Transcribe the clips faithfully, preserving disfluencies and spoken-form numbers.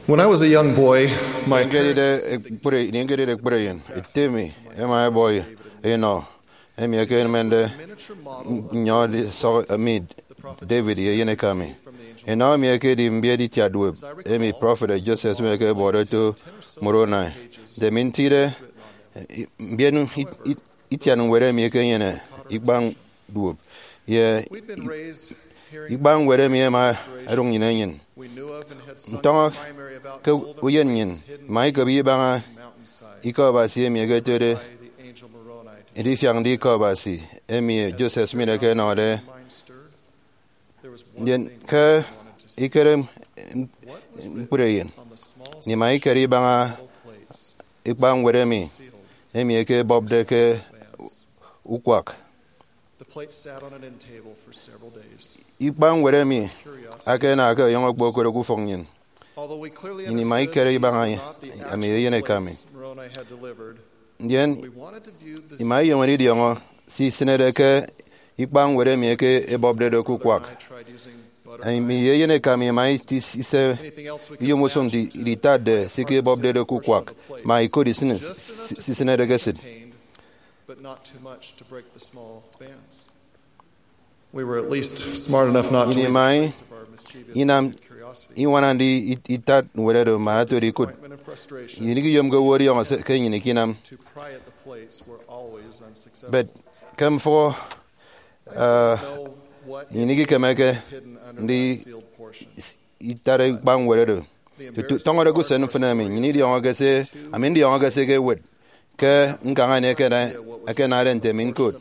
When I was a young boy, my Ngeri de pure ni ngeri de pure yen. Itemi e my boy you know. Emi ake mende nyo di so amid David ye yene kami. And now me ake di mbie di tiadwe. Emi prophet Joseph me ake border to Moroni. De mintire mbie nu itianu were me ake yene igbang duop. Ye igbang were me ma arung yene yen. Ntonga ke uyen yen mai ke bi banga iko ba si me ake tede Edi fiang di ko basi emi Joseph Smith ke na de den ke ikerem pureyen ni mai keri banga ikbang weremi emi ke bob de ke ukwak ikbang weremi ake na ke yong ogbo ko ku fongyin ni mai keri banga ami yene kami Ndien imai yongani diongo si senede ke ikbang were mi ke ebobde de kukwak ai mi yene kami mai ti se yomoson di litade si ke ebobde de kukwak mai ko di sines si senede gesid but not too much to break the small bands. We were at least smart enough not to mai inam iwanandi itat were do marato di kut yinigi yom go wori on se ke yini kinam but come for uh yinigi kemeke ndi itare bang were do to tongore go sen funami yini di on gase amin di on gase ke wet ke nganga ne ke na ke na rente min kut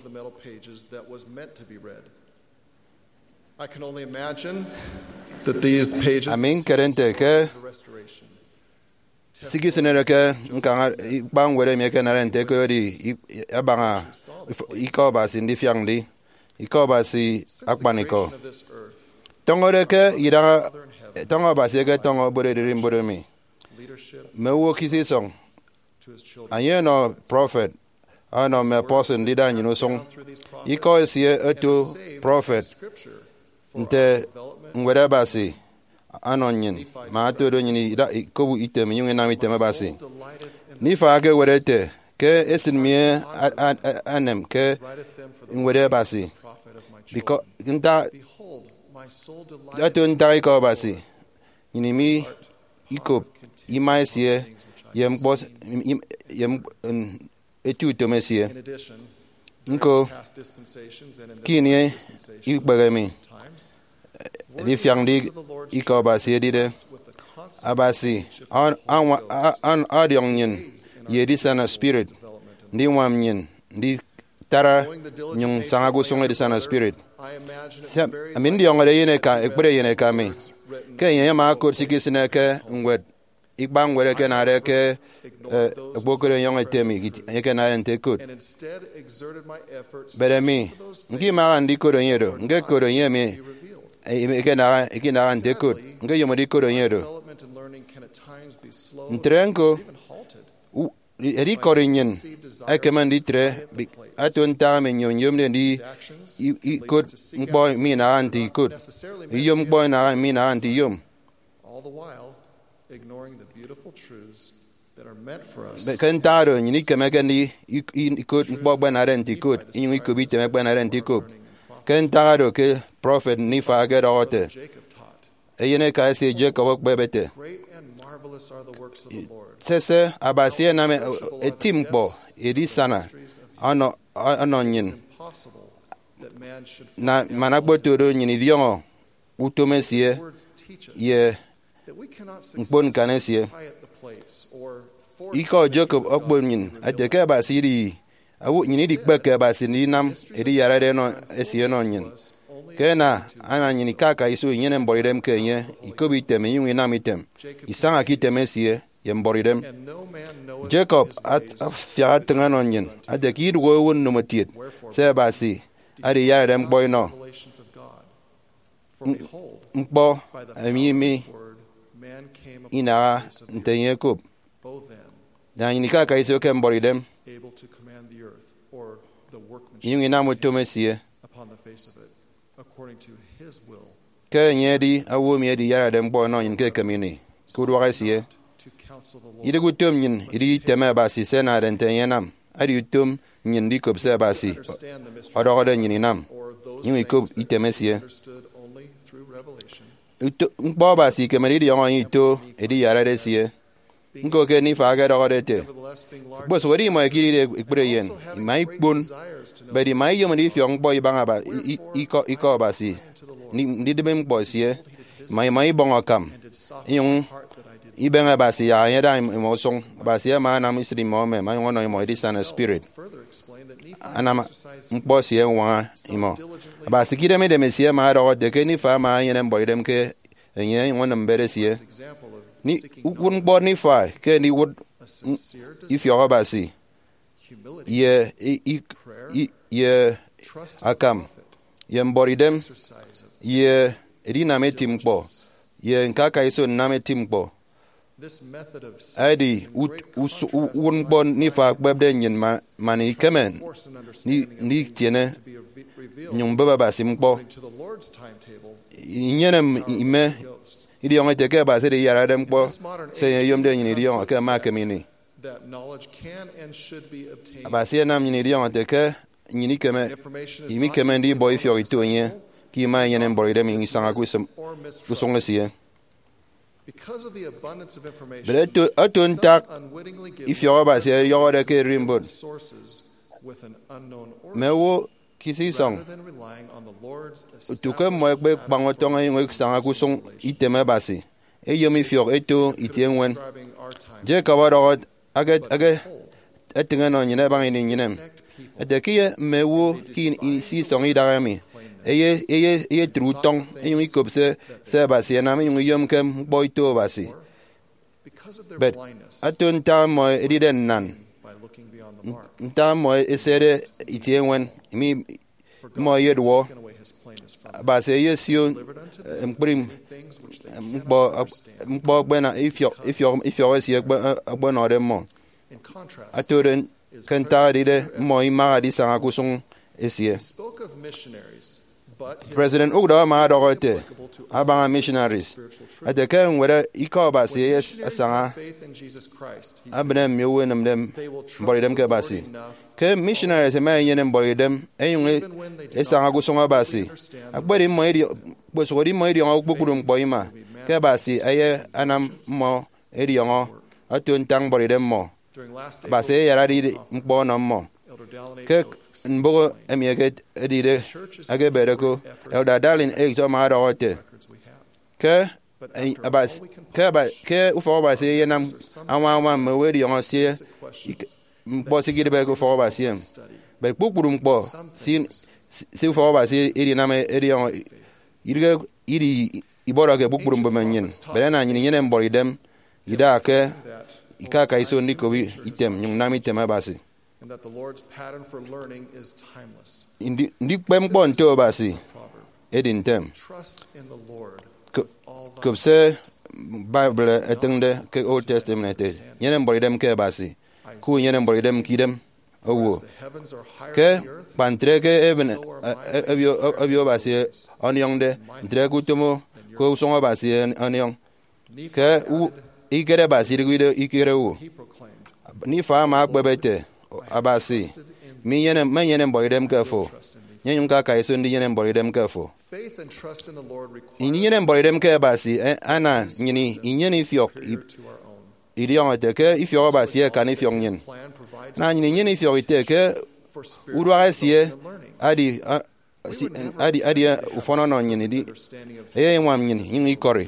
I can only imagine that these pages amin kerente ke Sigi senere ke nkanga bang were me ke na rente ko di abanga iko ba sin di fiang di iko ba si akpaniko tongore ke ira tongo ba se ke tongo bore di bore mi me wo kisi song anye no prophet ano me person di dan you know song iko si eto prophet nte ngwere ba si anonyin ma atoro nyini da kobu item nyunge na item basi ni fa ke werete ke esin mie anem ke ngwere basi because nta aton dai ko basi nyini mi ikop imaisie yem boss yem etu tomesie nko kini ikbagami di fiang di iko basi di de abasi an an adiong yin ye di sana spirit di wam yin di tara nyung sangago songa di sana spirit amin di ongare yene ka ekbre yene ka mi ke yen ma ko sikisne ke ngwet ikbang were ke na re ke bokore yong etemi ke na ente kut beremi ngi ma andi ko yero nge ko yemi ikena ikena ante kut nge yomodi ko yero ntrenko eri korinyen akemandi tre aton tame nyon yomne di ikut boy mi na anti kut yom boy na mi na anti yom all the while ignoring the beautiful truths that are meant for us kentaro nyini kemekandi ikut boy na anti kut yimi kubite me na anti kut kentaro ke prophet ni fa get ote eyene ka se Jacob bebete sese abasie na me etimpo edisana ano anonyin na managboto nyini diongo utomesie ye mbon kanesie iko Jacob okbonyin ateke basiri awu nyini dikbeke basini nam edi yarade no esie no nyin kena ana nyini kaka isu nyene mboridem kenye ikobi teme yungi namitem isanga kitemesie ye mboridem Jacob at fiat nganon nyin adeki dugo won no matiet se basi ari yaredem boy no mbo amimi ina ntenye kup na nyini kaka isu ke mboridem yungi namutomesie ke nyedi awo mi edi yara dem boy no yin ke kamini ku ruwa sie to counsel the Lord. ide ku tum nyin ide teme ba si sena den ten yenam adi tum nyin di kop se ba si Understand the mysteries odo de nyin nam or those yin ko things that iteme sie understood only through revelation. mkpo ba si kemeri di yon ito edi yara de sie nko ke ni fa ga do de te Nevertheless, being large bo so wori mo kiri de ikpre yen mai pon be di mai yo mari fiong boy banga ba i ko i ko ba si ni ni de bem boy sie mai mai bonga kam yung i benga ba si ya ya da mo song ba si ma na mi sri mo me mai wono mo di sana spirit anama mkpo sie wa imo ba si kire me de me sie ma do de ke ni fa ma yen boy dem ke yen wono mbere sie ni wun bo ni fa ke ni would if you are ba si ye i i ye akam ye mbori dem ye edina me timpo ye nkaka iso na me timpo adi wun bo ni fa gbebde nyin ma mani kemen ni ni tiene nyum baba ba si mpo nyenem ime idi yong te ke ba se de yara dem po se yom de nyin idi yong ke ma ke mini ba se nam nyin idi yong te ke nyin ke me imi ke me ndi boy fio itu nye ki ma yen boy dem ngi sanga ku sem ku song sie but to atun tak if you ba se yo de ke rimbo me wo kisi song tu ke mo be bango tonga ngi sanga ku song iteme basi e yomi fior eto itien wen je ka waro aga aga etinga no nyine bang ni nyinem ete ki me wo ki si song idara mi eye eye eye tru tong e ngi kopse se basi na mi ngi yom kem boy to basi but atun ta mo ediden nan ta mo esere itien wen mi mo yedwo ba se yesio mprim mbo mbo bena if you if you if you is agbo no dem mo atoren kanta de mo ima di sanga kusung esie President Ugda ma dogote abanga missionaries ateke nwere ike oba se yes sanga abnem mewe nam dem bori dem ke basi ke missionaries ma yen mbori dem enyun esanga kusonga basi agberi mo eri bosori mo eri on gbukuru mpo ima ke basi aye anam mo eri on atun tang bori dem mo basi yara di mpo no mo ke mbogo emiege edire age bereko elda darling exo ma dogote ke abas ke ba ke ufo ba se yenam anwa anwa me we ri on se mpo se gide be ko fo ba se be kpukuru mpo sin se ufo ba se eri na me eri on irige iri ibora ke kpukuru mbo menyin be na nyin yene mbori dem ida ke ikaka iso ndiko wi item nyum na mi tema ba se and that the Lord's pattern for learning is timeless. Indi ndi pem bon to basi edin tem Trust in the Lord. Comme se Bible etende ke Old Testament te yenen bori dem ke basi ku yenen bori dem kidem owo ke pantre ke even avio avio basi onion de entre ku tomo ko songa basi onion ke u igere basi rigide ikere u ni fa ma gbebete abasi mi yenen men yenen boy dem kafo nyen ka kai so ndi yenen boy dem kafo Faith and trust in the Lord require in yenen boy dem ka basi ana nyini nyeni fiok idi on te ke ifio basi ka ni fiok nyen na nyini nyeni fiok te ke urwa sie adi adi adi ufono no nyini di e nwam nyini nyini kori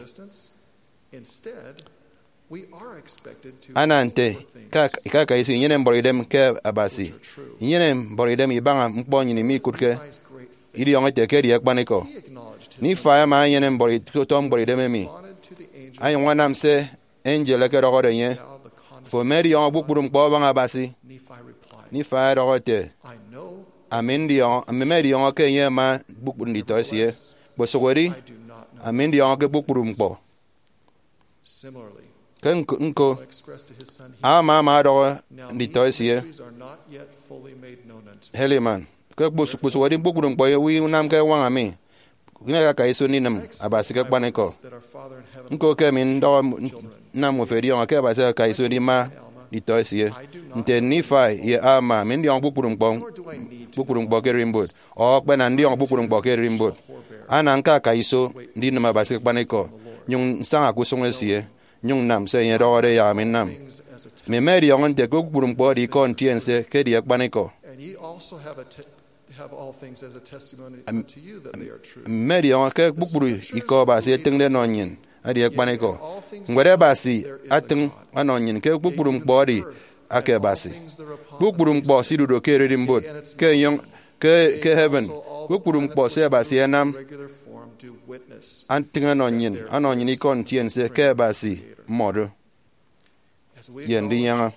we are expected to anante ka ka ka isi yenen boridem ke abasi yenen boridem ibanga mpo nyini mi kutke idi yonga te ke riek baniko ni fa ma yenen borid to tom boridem mi ay wanam se angel ke rogo de yen fo meri yonga bukburum ko banga basi ni fa rogo te amen di yonga meri yonga ke yen ma bukburum di to sie bo sogori amen di yonga ke bukburum ko similarly ken nko ama ma do ndi to sie heliman ke bo su su wadi bukuru mpo wi nam ke wan ami ne ka ka iso ni nam abasi ka kpane ko nko ke min do na mo fe dio ka abasi ka iso ni ma di to sie nte ni fa ye ama min dio bukuru ngbo bukuru ngbo ke rimbo o pe na dio bukuru ngbo ke rimbo ana nka ka iso ndi nam abasi ka kpane ko nyung sanga ku songe sie nyung nam se ye do re ya min nam me me dio nte ko bukuru ngbo di kon tiense ke di kpane ko have all things as a testimony unto you that they are true. Meri on ke bukuru iko ba se tengle no nyin adi ekpane ko ngwere ba si atin anonyin ke bukuru mkpo di ake ba si bukuru mkpo si dudo ke riri mbot ke yon ke ke heaven bukuru mkpo se ba si enam antin anonyin anonyin ikon tiense ke ba si modo yendi yanga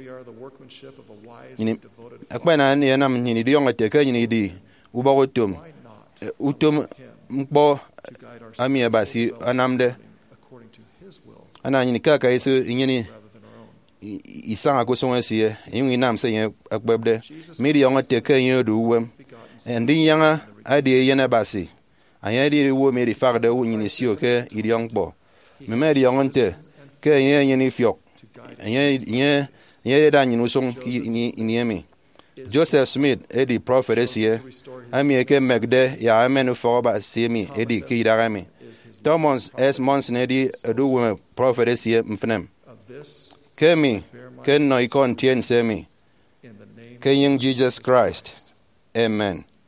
akpena ni enam nyini di yonga te ke nyini di uba utum utum mkpo ami abasi anamde ana nyini ka ka isu nyini isanga ko songa sie yimi nam se ye akbebde mi di yonga te ke yin du wem endi yanga adi yena basi anya di wo mi di farde wo nyini sio ke idi yongbo me me di yonga te ke yin nyini fiok anya yin yin da nyini song ni ni mi Joseph Smith edi prophet esie ami ke megde ya amenu for ba semi edi ki darami Thomas S Monson edi edu wo prophet esie mfnem kemi ken no ikon tien semi ken Jesus Christ amen.